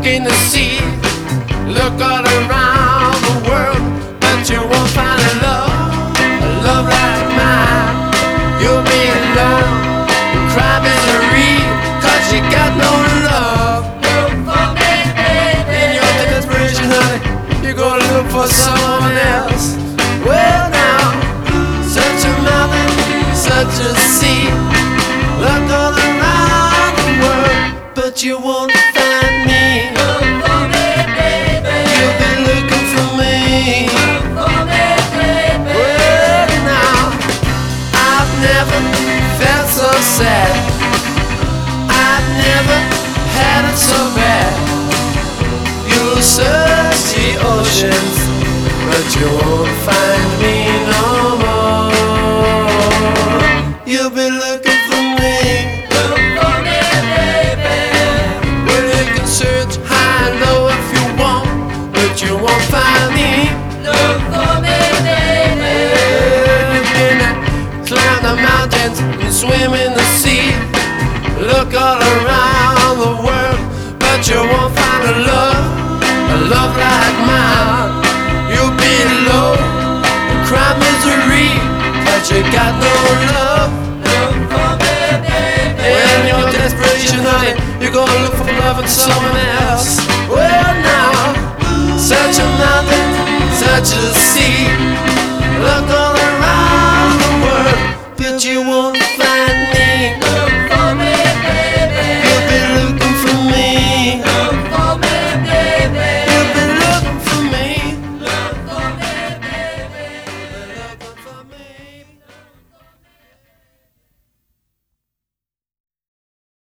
in the sea. Look all around the world, but you won't find a love like mine. You'll be alone, cry misery, 'cause you got no love. Look for me, baby. In your desperation, honey, you're gonna look for someone else. Well now, such a mountain, such a sea. Look all around the world, but you won't find me. Look for me, baby. You'll be looking for me. Look for me, baby. Well now, I've never felt so sad. I've never had it so bad. You'll search the oceans, but you won't find me no more. You'll be looking for me. Look for me, baby. Well, you can search high and low if you want, but you won't find me. Look for me, baby. You can climb the mountains and swim in the sea. Look all around the world, but you won't find a love like mine. You'll be low, cry misery, but you got no love. Look for me, baby. In your desperation, honey, you're gonna look for love in someone else. Well now, such a mountain, such a sea. Look all